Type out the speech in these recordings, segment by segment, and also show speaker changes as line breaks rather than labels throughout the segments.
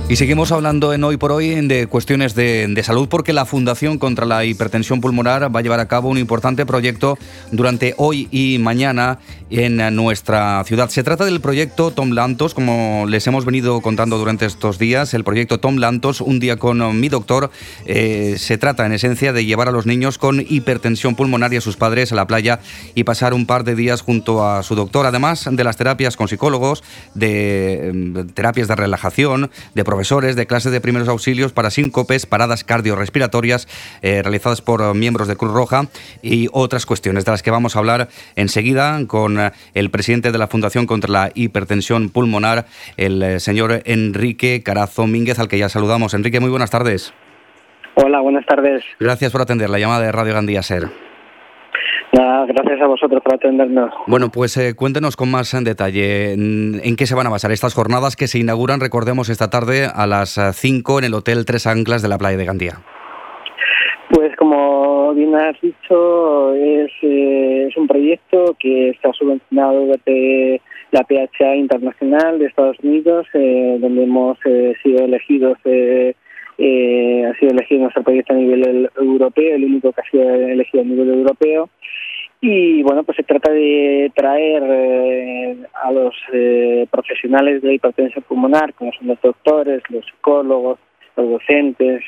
Y seguimos hablando en Hoy por Hoy de cuestiones de salud, porque la Fundación contra la Hipertensión Pulmonar va a llevar a cabo un importante proyecto durante hoy y mañana en nuestra ciudad. Se trata del proyecto Tom Lantos, como les hemos venido contando durante estos días. El proyecto Tom Lantos, un día con mi doctor, se trata en esencia de llevar a los niños con hipertensión pulmonar y a sus padres a la playa y pasar un par de días junto a su doctor, además de las terapias con psicólogos, de terapias de relajación, de profesores, de clases de primeros auxilios para síncopes, paradas cardiorrespiratorias realizadas por miembros de Cruz Roja y otras cuestiones de las que vamos a hablar enseguida con el presidente de la Fundación contra la Hipertensión Pulmonar, el señor Enrique Carazo Mínguez, al que ya saludamos. Enrique, muy buenas tardes.
Hola, buenas tardes.
Gracias por atender la llamada de Radio Gandía Ser.
Nada, gracias a vosotros por atendernos.
Bueno, pues cuéntenos con más detalle en qué se van a basar estas jornadas que se inauguran, recordemos, esta tarde a las 5 en el Hotel Tres Anclas de la playa de Gandía.
Pues como bien has dicho, es un proyecto que está subvencionado desde la PHA Internacional de Estados Unidos, donde hemos sido elegidos. Ha sido elegido nuestro proyecto a nivel europeo, el único que ha sido elegido a nivel europeo. Y bueno, pues se trata de traer a los profesionales de la hipertensión pulmonar, como son los doctores, los psicólogos, los docentes,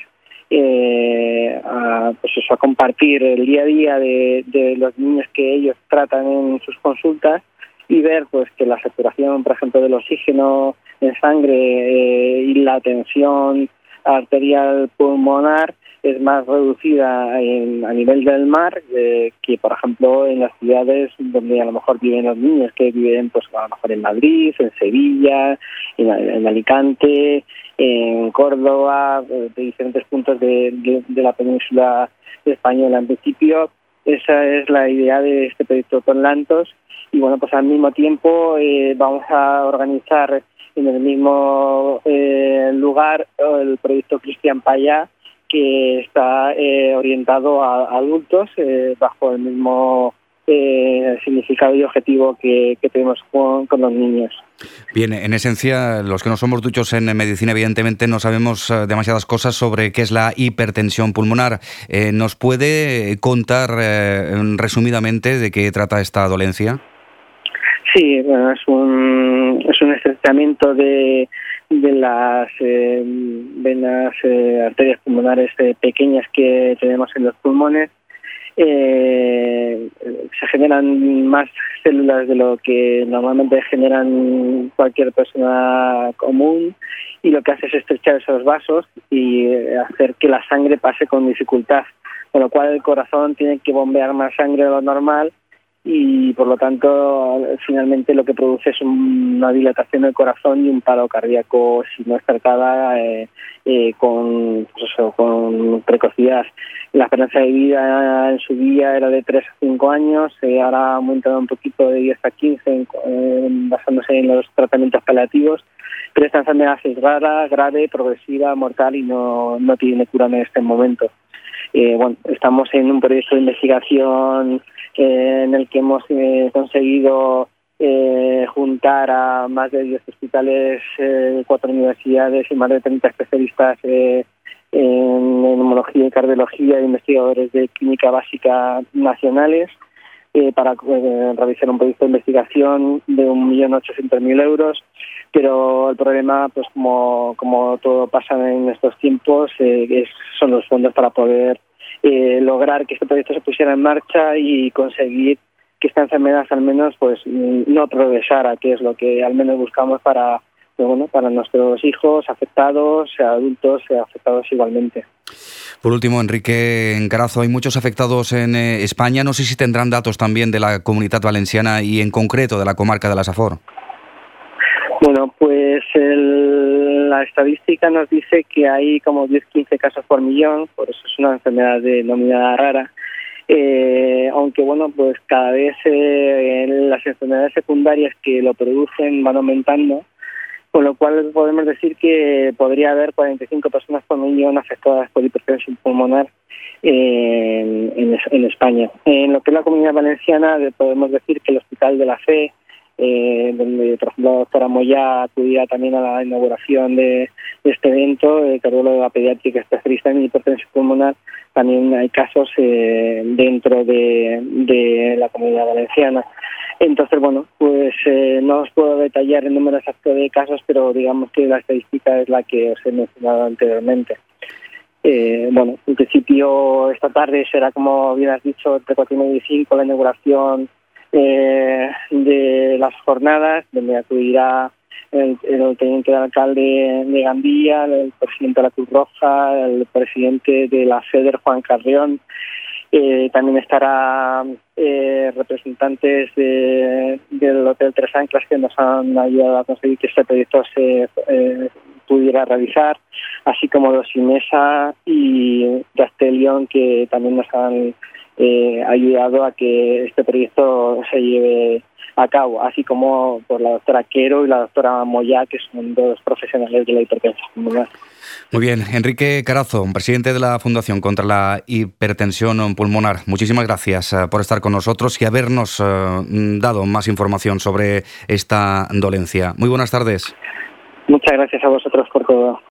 a compartir el día a día de los niños que ellos tratan en sus consultas y ver pues que la saturación, por ejemplo, del oxígeno en sangre y la tensión arterial pulmonar es más reducida a nivel del mar que, por ejemplo, en las ciudades donde a lo mejor viven los niños, que viven pues a lo mejor en Madrid, en Sevilla, en Alicante, en Córdoba, de diferentes puntos de la península española. En principio, esa es la idea de este proyecto Tom Lantos. Y bueno, pues al mismo tiempo vamos a organizar en el mismo lugar el proyecto Cristian Payá, que está orientado a adultos bajo el mismo significado y objetivo que tenemos con los niños.
Bien, en esencia, los que no somos duchos en medicina, evidentemente no sabemos demasiadas cosas sobre qué es la hipertensión pulmonar. ¿Nos puede contar resumidamente de qué trata esta dolencia?
Sí, bueno, es un estrechamiento de las venas arterias pulmonares pequeñas que tenemos en los pulmones. Se generan más células de lo que normalmente generan cualquier persona común, y lo que hace es estrechar esos vasos y hacer que la sangre pase con dificultad, con lo cual el corazón tiene que bombear más sangre de lo normal y por lo tanto finalmente lo que produce es una dilatación del corazón y un paro cardíaco si no es tratada con precocidad. La esperanza de vida en su día era de 3 a 5 años, ahora ha aumentado un poquito de 10 a 15 basándose en los tratamientos paliativos, pero esta enfermedad es rara, grave, progresiva, mortal y no tiene cura en este momento. Bueno, estamos en un proyecto de investigación en el que hemos conseguido juntar a más de 10 hospitales, 4 universidades y más de 30 especialistas en neumología y cardiología e investigadores de clínica básica nacionales para realizar un proyecto de investigación de 1.800.000 euros. Pero el problema, pues como todo pasa en estos tiempos, son los fondos para poder lograr que este proyecto se pusiera en marcha y conseguir que esta enfermedad al menos pues no progresara, que es lo que al menos buscamos para nuestros hijos afectados, adultos afectados igualmente.
Por último, Enrique Carazo, hay muchos afectados en España. No sé si tendrán datos también de la Comunidad Valenciana y en concreto de la comarca de la Safor.
Bueno, pues la estadística nos dice que hay como 10-15 casos por millón, por eso es una enfermedad denominada rara. Aunque bueno, pues cada vez las enfermedades secundarias que lo producen van aumentando, con lo cual podemos decir que podría haber 45 personas por millón afectadas por hipertensión pulmonar en España. En lo que es la Comunidad Valenciana podemos decir que el Hospital de la Fe donde, por ejemplo, la doctora Moya acudirá también a la inauguración de este evento, cardióloga pediátrica especialista en hipertensión pulmonar. También hay casos dentro de la Comunidad Valenciana. Entonces, bueno, pues no os puedo detallar el número exacto de casos, pero digamos que la estadística es la que os he mencionado anteriormente. Bueno, en principio esta tarde será, como bien has dicho, entre 4:30 y 5 la inauguración de las jornadas, donde acudirá el teniente de alcalde de Gandía, el presidente de la Cruz Roja, el presidente de la FEDER, Juan Carrión. También estará representantes del Hotel Tres Anclas, que nos han ayudado a conseguir que este proyecto se pudiera realizar, así como los Imesa y Castellón, que también nos han ayudado a que este proyecto se lleve a cabo, así como por la doctora Quero y la doctora Moya, que son dos profesionales de la hipertensión pulmonar.
Muy bien, Enrique Carazo, presidente de la Fundación contra la Hipertensión Pulmonar. Muchísimas gracias por estar con nosotros y habernos dado más información sobre esta dolencia. Muy buenas tardes.
Muchas gracias a vosotros por todo.